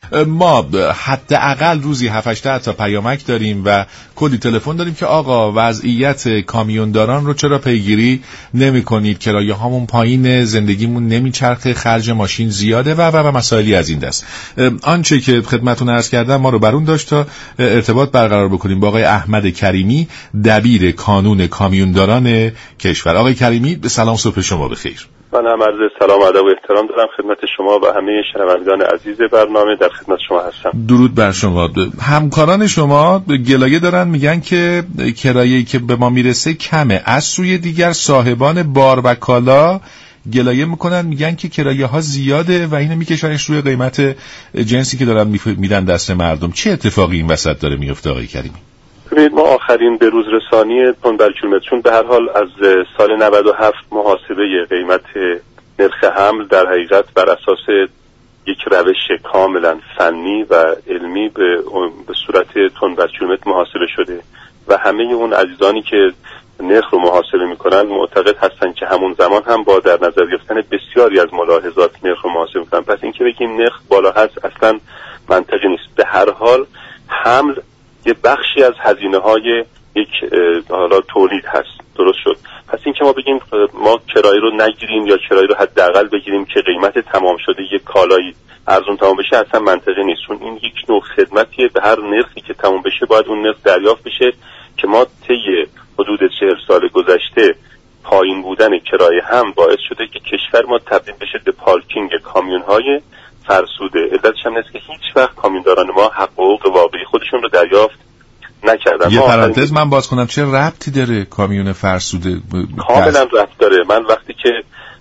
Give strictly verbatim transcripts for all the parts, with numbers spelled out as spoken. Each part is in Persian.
ما حداقل روزی هفت هشت تا پیامک داریم و کلی تلفن داریم که آقا وضعیت کامیونداران رو چرا پیگیری نمی‌کنید، کرایه هامون پایینه، زندگیمون نمیچرخه، خرج ماشین زیاده و و و مسائلی از این دست. آنچه که خدمتتون عرض کردم ما رو برون داشت تا ارتباط برقرار بکنیم با آقای احمد کریمی، دبیر کانون کامیونداران کشور. آقای کریمی سلام، صبح شما بخیر. من هم عرض سلام و ادب و احترام دارم خدمت شما و همه شنوندگان عزیز برنامه، در خدمت شما هستم. درود بر شما. همکاران شما گلایه دارن، میگن که کرایه‌ای که به ما میرسه کمه، از سوی دیگر صاحبان بار و کالا گلایه میکنن، میگن که کرایه ها زیاده و اینو میکشنش روی قیمت جنسی که دارن میدن دست مردم. چه اتفاقی این وسط داره میفته آقای کریمی؟ ببینید ما آخرین به روز رسانی پوند بر کیلومتر، چون به هر حال از سال نود و هفت محاسبه قیمت نرخ حمل در حقیقت بر اساس یک روش کاملا فنی و علمی به به صورت پوند بر کیلومتر محاسبه شده و همه اون عزیزانی که نرخ رو محاسبه میکنن معتقد هستن که همون زمان هم با در نظر گرفتن بسیاری از ملاحظات نرخ رو محاسبه میکنن. پس اینکه بگیم نرخ بالا هست اصلا منطقی نیست. به هر حال حمل یه بخشی از هزینه‌های یک حالا تولید هست، درست شد. پس این که ما بگیم ما کرایه رو نگیریم یا کرایه رو حداقل بگیریم که قیمت تمام شده یک کالایی ارزون تمام بشه اصلا منطقی نیست، چون این یک نوع خدمتیه. به هر نرخی که تمام بشه باید اون نرخ دریافت بشه که ما طی حدود چهل سال گذشته پایین بودن کرایه هم باعث شده که کشور ما تبدیل بشه به پارکینگ کامیون‌های فرسوده. علتش هم نیست که هیچ وقت کامیونداران ما حقوق واقعی خودشون رو دریافت نکردن. یه پرانتز من باز کنم، چه ربطی داره کامیون فرسوده؟ کاملا ربط داره. من وقتی که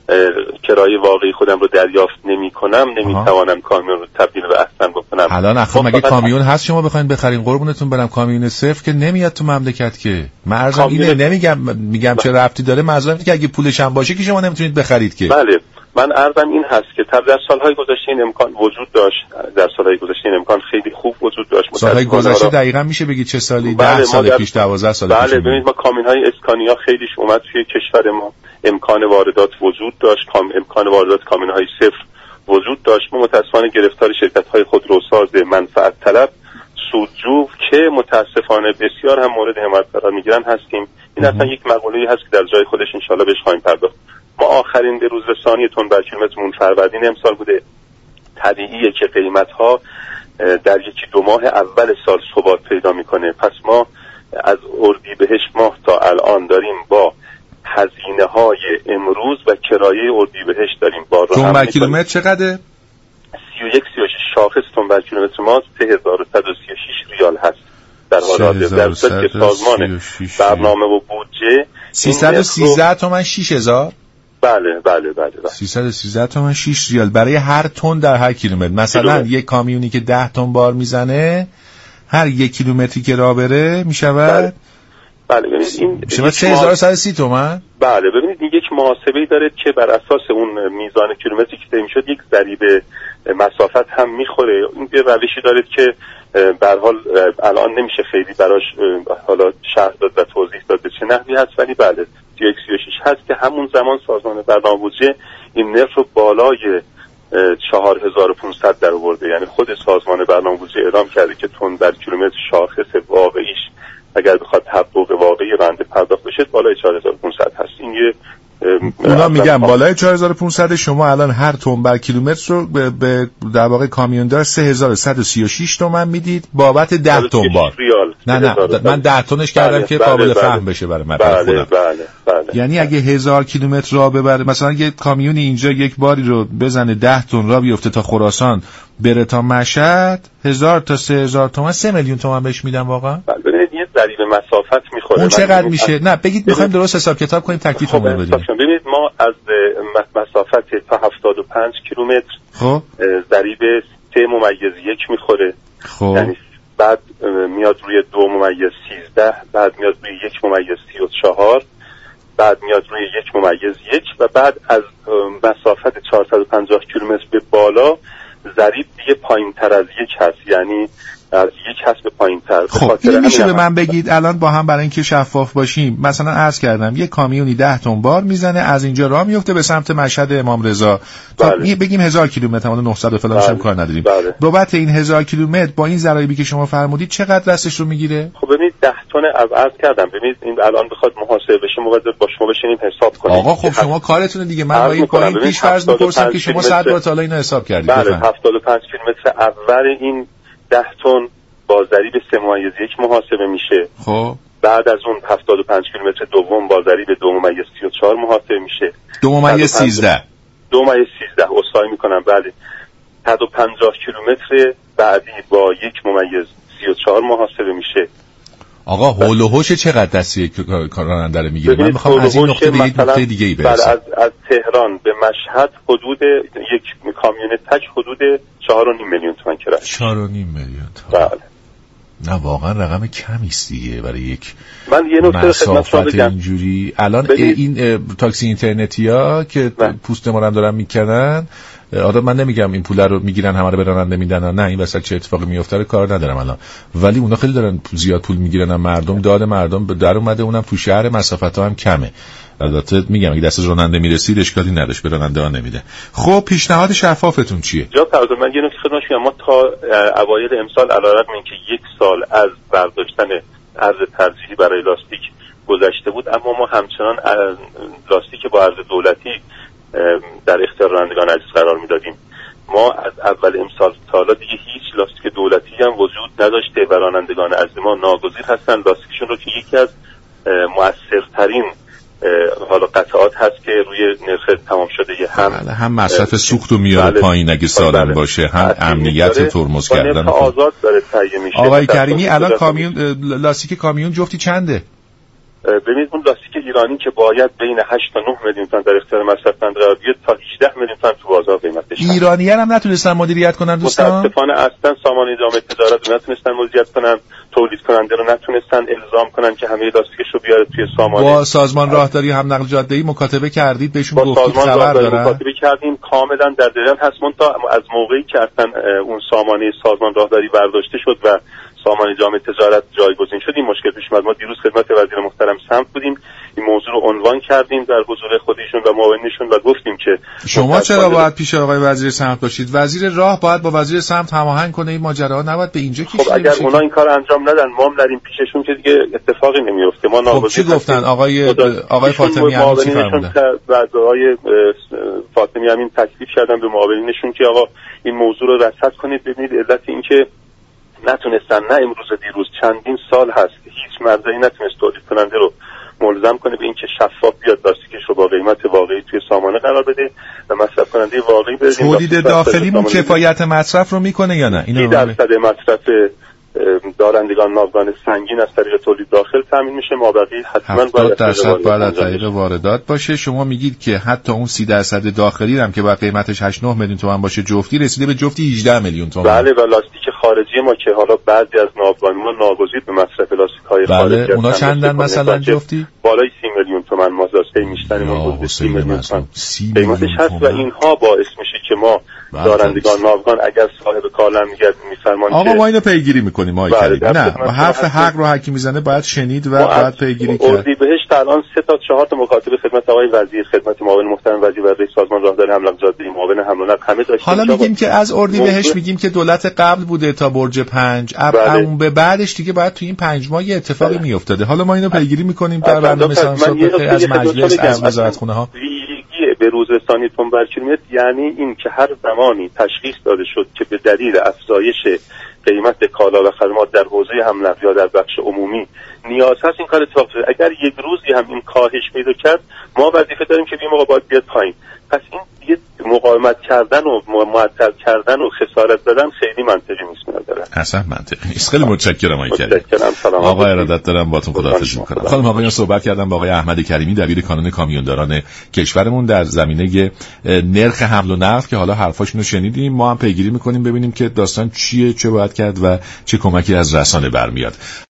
کرایه واقعی خودم رو دریافت نمی کنم نمی توانم کامیون رو تبدیل به اصلا بکنم. الان اخو مگه کامیون هست شما بخواید بخرین قربونتون برم؟ کامیون صفر که نمیاد تو مملکت که. مرزم اینه، نمیگم میگم چه ربطی داره، منظورم که اگه پولش هم باشه که شما نمیتونید بخرید که. بله من عرضم این هست که در سالهای گذشته این امکان وجود داشت، در سالهای گذشته این امکان خیلی خوب وجود داشت. سالهای گذشته دقیقاً میشه بگید چه سالی؟ ده سال پیش، دوازده سال پیش. بله ببینید ما کامیون‌های اسکانیا خیلیش اومد توی کشور ما، امکان واردات وجود داشت، امکان واردات کامیون‌های صفر وجود داشت. ما متأسفانه گرفتار شرکت‌های خودروساز منفعت طلب، سودجو که متأسفانه بسیار هم مورد حمایت قرار میگیرن هستیم. این اصلا یک مقوله‌ای هست که در جای خودش ان شاءالله بهش خواهیم پرداخت. ما آخرین به روز رسانی تن بر کیلومترمون فروردین امسال بوده. طبیعیه که قیمت‌ها در یکی دو ماه اول سال ثبات پیدا میکنه. پس ما از اردیبهشت ماه تا الان داریم با هزینه‌های امروز و کرایه اردیبهشت داریم با تن بر کیلومتر چقدره؟ سی و یک سی و شش شاخص تن بر کیلومتر ما سه هزار و صد و سی و شش ریال هست در حال حاضر، در صورتی که سازمان برنامه و بودجه سیصد و سیزده تومان شش هزار. بله بله بله بله سیصد و سیزده تومان شش ریال برای هر تن در هر کیلومتر. مثلا یک کامیونی که ده تن بار میزنه هر یک کیلومتری که راه بره میشود بله. بله ببینید این شما سه هزار و صد و سی تومان. بله ببینید این یک محاسبه‌ای داره که بر اساس اون میزان کیلومتری که طی میشد یک ضریب مسافت هم میخوره. این یه روشی داره که به هر حال الان نمیشه خیلی براش حالا شرح داد و توضیح داد به چه نحوی هست، ولی بله سی و یک سی و شش هست که همون زمان سازمان برنامه بودجه این نرخ رو بالای چهار هزار و پانصد در آورده. یعنی خود سازمان برنامه بودجه اعلام کرده که تن در کیلومتر شاخص واقعیش اگر بخواد حقوق واقعی رنده پرداخت بشه بالای چهار هزار و پانصد هست. این یه اونا میگم بالای چهار هزار و پانصد. شما الان هر تن بر کیلومتر رو به, به در واقع کامیوندار سه هزار و صد و سی و شش تومان میدید بابت ده تن بار. نه نه من ده تنش کردم که قابل فهم بشه برای من. بله بله بله. یعنی اگه هزار کیلومتر راه ببره، مثلا یه کامیونی اینجا یک باری رو بزنه ده تن راه بیفته تا خراسان بره تا مشهد، هزار تا سه هزار تومان، سه میلیون تومان بهش میدن واقعا. ببینید یه ضریب مسافت میخوره. اون چقدر میشه؟ نه بگید میخوایم درست حساب کتاب کنیم تکلیفمون رو بدیم. ببینید ما از مسافت تا هفتاد و پنج کیلومتر خب ضریب سه ممیز یک میخوره. خب یعنی بعد میاد روی دو ممیز سیزده، بعد میاد روی یک ممیز سی و چهار، بعد میاد روی یک ممیز یک و بعد از مسافت چهارصد و پنجاه کیلومتر به بالا ضریب دیگه پایین تر از یک هست. یعنی از یک حسب پایین‌تر. خب این میشه به من بگید الان با هم برای اینکه شفاف باشیم، مثلا عرض کردم یک کامیونی ده تن بار میزنه از اینجا راه میفته به سمت مشهد امام رضا تا بله. بگیم هزار کیلومتر اون نهصد و فلانش هم کار نداریم. بله. بابت این هزار کیلومتر با این ضرایبی که شما فرمودید چقدر دستش رو میگیره؟ خب ببینید ده تن عرض کردم، ببینید این الان بخواد محاسبه بشه مواظب با شما بشینیم حساب کنیم. آقا خب شما کارتونه دیگه، من با این پایین پیش فرض می‌پرسم که شما صد بار تا حالا اینو حساب کردید. بله هفتاد و پنج کیلومتر اول این ده تن با ضریب سه ممیز یک محاسبه میشه. خب بعد از اون هفتاد و پنج کیلومتر دوم با ضریب دو ممیز سی و چهار محاسبه میشه. دو ممیز سیزده دو ممیز سیزده اصلاحی میکنم. بله صد و پنجاه کیلومتر بعدی با یک ممیز سی و چهار محاسبه میشه. آقا هول و هوش چقدر دستی راننده رو میگیره؟ من میخوام از این نقطه به یک نقطه دیگه ای برسم. بله از از تهران به مشهد حدود یک کامیون تک حدود چهار و نیم میلیون تومان کرایه. چهار و نیم میلیون تومان. بله. نه واقعا رقم کمی است دیگه برای یک من یه نکته خدمت شما بگم اینجوری. الان این تاکسی اینترنتی‌ها که پوست ما رو دارن میکنن، آدم من نمیگم این پول رو میگیرن همه رو به راننده میدن، نه این وسط چه اتفاقی میفته کار ندارم الان، ولی اونا خیلی دارن زیاد پول میگیرن مردم، داد مردم به در اومده، اونم تو شهر مسافت‌ها هم کمه. البته میگم اگه دست راننده میرسید اشکالی نداشت، به راننده ها نمیده. خب پیشنهاد شفافتون چیه؟ جا فرض من یه نکته خدمتش میگم، ما تا اوایل امسال علیرغم اینکه یک سال از برداشتن ارز ترجیحی برای لاستیک گذشته بود، اما ما همچنان لاستیک با ارز دولتی در اختیار رانندگان عزیز قرار میدادیم. ما از اول امسال تا حالا دیگه هیچ لاستیک دولتی هم وجود نداشته و رانندگان عزیز ما ناگزیر هستن لاستیکشون رو که یکی از مؤثرترین حالا قطعات هست که روی نرخ تمام شده هم بله هم مصرف سوخت رو میاره بله پایین اگه سالم بله باشه، هم امنیت ترمز کردن آزاد داره تهیه میشه. آقای کریمی الان کامیون لاستیک کامیون جفتی چنده؟ ببینید اون لاستیک ایرانی که باید بین هشت تا نه میلیون تومان در اختیار مصرفکننده قرار بگیره تا هجده میلیون تومان تو بازار قیمتش هست. ایرانی‌ها هم نتونستن مدیریت کنن دوستان؟ متاسفانه اصلا سامانه ادامه تجارت رو نتونستن مدیریت کنن، تولید کننده رو نتونستن الزام کنن که همه لاستیکش رو بیاره توی سامانه. با سازمان راهداری هم نقل جاده‌ای مکاتبه کردید بهشون گفتید خبر دارن؟ مکاتبه کردیم کاملا در جریان هستم تا از موقعی که اصلا اون سامانه سازمان راهداری برداشته شد و سامانه جامعه تجارت جایگزین شد این مشکل پیش اومد. ما دیروز خدمت وزیر محترم سمت بودیم، این موضوع رو عنوان کردیم در حضور خودشون و معاونینشون و گفتیم که شما چرا باید پیش آقای وزیر سمت باشید؟ وزیر راه باید با وزیر سمت هماهنگ کنه، این ماجرا نباید به اینجا کشیده بشه. خب اگر اونا این کار انجام ندن ما هم نریم پیششون که دیگه اتفاقی نمیفته. ما خب چی گفتن آقای آقای فاطمی امین چی فرمودن؟ آقای فاطمی امین تکلیف کردن به معاونینشون که آقا این موضوع رو رصد کنید. ببینید علت این که نتونستن، نه امروز دیروز چندین سال هست هیچ مرجعی نتونست تولید کننده رو ملزم کنه به اینکه شفاف بیاد لاستیکش رو با قیمت واقعی توی سامانه قرار بده و مصرف کننده واقعی بده. تولید داخلیمون کفایت مصرف رو میکنه یا نه؟ اینو درصد مصرف دارندگان ناوگان سنگین از طریق تولید داخل تامین میشه، مابقی حتما باید درصد باید از طریق واردات باشه. شما میگید که حتی اون سی درصد داخلی هم که با قیمتش هشت نه میلیون تومان باشه جفتی رسیده به جفتی هجده میلیون تومان. بله و لاستیک خارجی ما که حالا بعضی از ناوگان ما ناگزیر به مصرف لاستیک های خارجی بله اونا چندن مثلا جفتی؟ بالای سی میلیون تومان ما داشته میشتن ما سی میلیون تومان قیمتش هست و اینها باعث میشه که ما دارندگان ناوگان اگر صاحب کالم‌گر میفرمان آقا ما اینو پیگیری میکنیم ما کریم نه حرف حق رو حکی میزنه باید شنید و باید پیگیری کرد. اردیبهشت الان سه تا چهار تا مکاتبه خدمت آقای وزیر، خدمت معاون محترم وزیر و رئیس سازمان راهداری حمل جاده معاون حمل و نقل همه داشتیم. حالا میگیم که از اردیبهشت میگیم که دولت قبل بوده تا برج پنج اون به بعدش دیگه باید تو این پنج ماه یه اتفاقی میافتاده. حالا ما اینو پیگیری میکنیم در برنامه سانسور از مجلس از وزارتخونه ها. به روز رسانی تن بر کیلومتر یعنی این که هر زمانی تشخیص داده شد که به دلیل افزایش قیمت کالا و خدمات در حوزه حمل و نقل یا در بخش عمومی نیاز هست این کار اتفاق بیفته. اگر یک روزی هم این کاهش پیدا کرد ما وظیفه داریم که این موقع باید بیاد پایین. پس این یه مقاومت کردن و معطل کردن و خسارت دادن خیلی منطقی نیست نظرم. اصلا منطقی نیست. خیلی متشکرم آقای کریمی. آقا ارادت دارم باهاتون خداحافظی می‌کنم. خانم آقایان صحبت کردم با آقای احمد کریمی دبیر کانون کامیونداران کشورمون در زمینه نرخ حمل و نقل که حالا حرفاشونو شنیدیم. ما هم پیگیری می‌کنیم ببینیم که داستان چیه، چه باید کرد و چه کمکی از رسانه برمیاد.